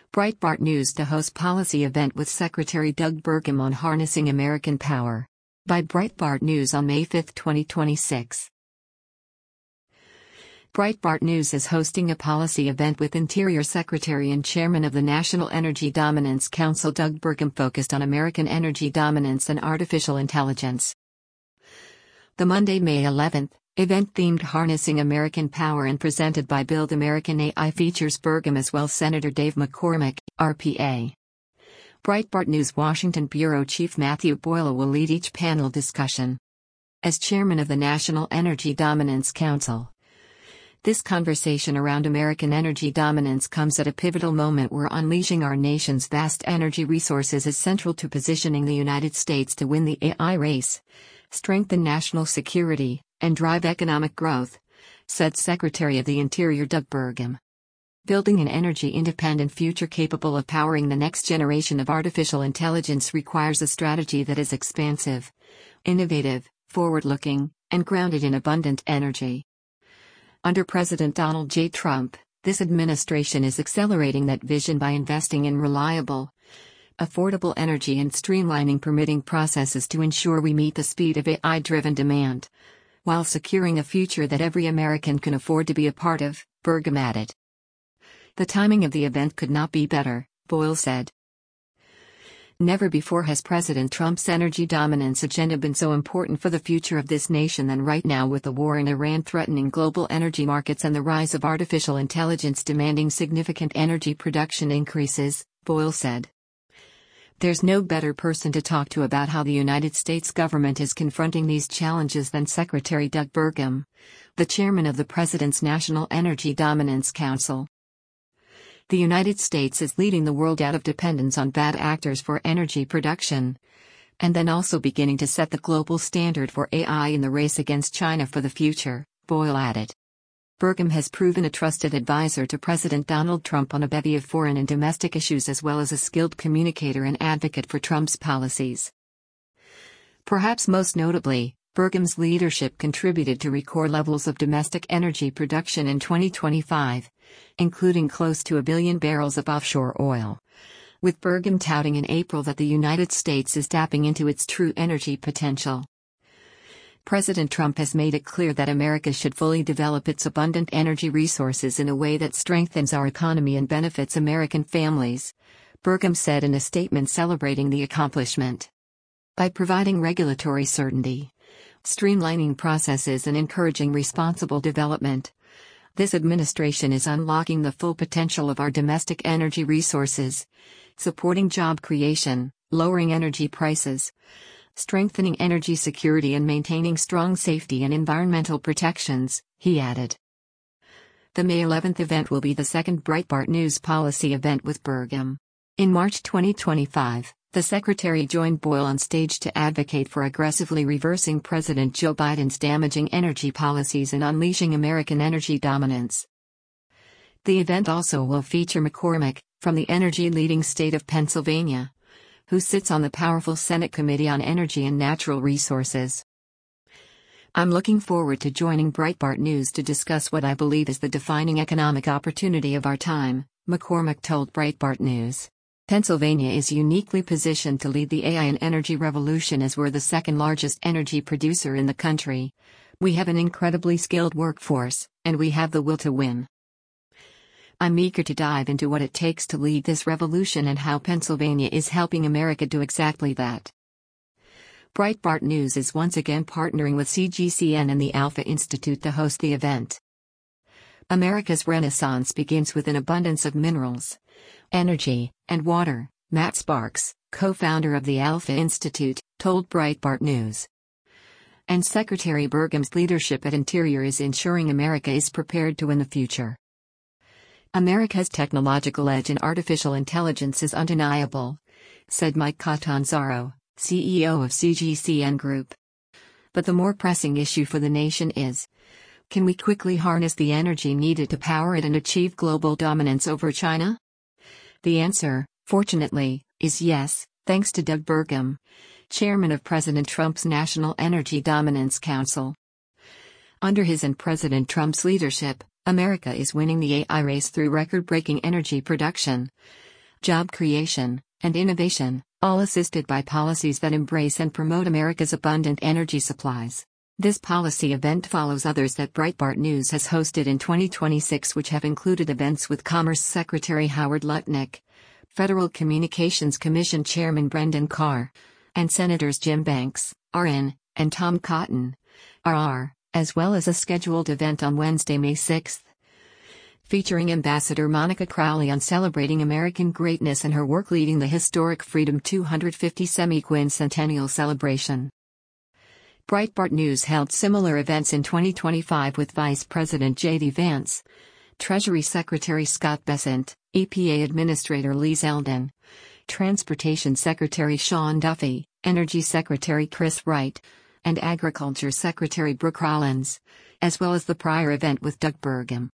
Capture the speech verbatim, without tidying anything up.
Breitbart News to host policy event with Secretary Doug Burgum on harnessing American power. By Breitbart News on May fifth, twenty twenty-six. Breitbart News is hosting a policy event with Interior Secretary and Chairman of the National Energy Dominance Council Doug Burgum focused on American energy dominance and artificial intelligence. The Monday, May eleventh, event themed Harnessing American Power and presented by Build American A I features Burgum as well as Senator Dave McCormick, R P A. Breitbart News Washington Bureau Chief Matthew Boyle will lead each panel discussion. As Chairman of the National Energy Dominance Council, this conversation around American energy dominance comes at a pivotal moment where unleashing our nation's vast energy resources is central to positioning the United States to win the A I race, strengthen national security, and drive economic growth, said Secretary of the Interior Doug Burgum. Building an energy-independent future capable of powering the next generation of artificial intelligence requires a strategy that is expansive, innovative, forward-looking, and grounded in abundant energy. Under President Donald J. Trump, this administration is accelerating that vision by investing in reliable, affordable energy and streamlining permitting processes to ensure we meet the speed of A I-driven demand, while securing a future that every American can afford to be a part of, Burgum added. The timing of the event could not be better, Boyle said. Never before has President Trump's energy dominance agenda been so important for the future of this nation than right now, with the war in Iran threatening global energy markets and the rise of artificial intelligence demanding significant energy production increases, Boyle said. There's no better person to talk to about how the United States government is confronting these challenges than Secretary Doug Burgum, the chairman of the President's National Energy Dominance Council. The United States is leading the world out of dependence on bad actors for energy production, and then also beginning to set the global standard for A I in the race against China for the future, Boyle added. Burgum has proven a trusted advisor to President Donald Trump on a bevy of foreign and domestic issues, as well as a skilled communicator and advocate for Trump's policies. Perhaps most notably, Burgum's leadership contributed to record levels of domestic energy production in twenty twenty-five, including close to a billion barrels of offshore oil, with Burgum touting in April that the United States is tapping into its true energy potential. President Trump has made it clear that America should fully develop its abundant energy resources in a way that strengthens our economy and benefits American families, Burgum said in a statement celebrating the accomplishment. By providing regulatory certainty, streamlining processes and encouraging responsible development, this administration is unlocking the full potential of our domestic energy resources, supporting job creation, lowering energy prices, strengthening energy security and maintaining strong safety and environmental protections, he added. The May eleventh event will be the second Breitbart News policy event with Burgum. In March twenty twenty-five, the Secretary joined Boyle on stage to advocate for aggressively reversing President Joe Biden's damaging energy policies and unleashing American energy dominance. The event also will feature McCormick, from the energy-leading state of Pennsylvania, who sits on the powerful Senate Committee on Energy and Natural Resources. I'm looking forward to joining Breitbart News to discuss what I believe is the defining economic opportunity of our time, McCormick told Breitbart News. Pennsylvania is uniquely positioned to lead the A I and energy revolution as we're the second largest energy producer in the country. We have an incredibly skilled workforce, and we have the will to win. I'm eager to dive into what it takes to lead this revolution and how Pennsylvania is helping America do exactly that. Breitbart News is once again partnering with C G C N and the Alpha Institute to host the event. America's renaissance begins with an abundance of minerals, energy, and water, Matt Sparks, co-founder of the Alpha Institute, told Breitbart News. And Secretary Burgum's leadership at Interior is ensuring America is prepared to win the future. America's technological edge in artificial intelligence is undeniable, said Mike Catanzaro, C E O of C G C N Group. But the more pressing issue for the nation is, can we quickly harness the energy needed to power it and achieve global dominance over China? The answer, fortunately, is yes, thanks to Doug Burgum, chairman of President Trump's National Energy Dominance Council. Under his and President Trump's leadership, America is winning the A I race through record-breaking energy production, job creation, and innovation, all assisted by policies that embrace and promote America's abundant energy supplies. This policy event follows others that Breitbart News has hosted in twenty twenty-six, which have included events with Commerce Secretary Howard Lutnick, Federal Communications Commission Chairman Brendan Carr, and Senators Jim Banks, R N, and Tom Cotton, R R, as well as a scheduled event on Wednesday, May sixth, featuring Ambassador Monica Crowley on celebrating American greatness and her work leading the historic Freedom two hundred fifty semi-quincentennial celebration. Breitbart News held similar events in twenty twenty-five with Vice President J D Vance, Treasury Secretary Scott Bessent, E P A Administrator Lee Zeldin, Transportation Secretary Sean Duffy, Energy Secretary Chris Wright, and Agriculture Secretary Brooke Rollins, as well as the prior event with Doug Burgum.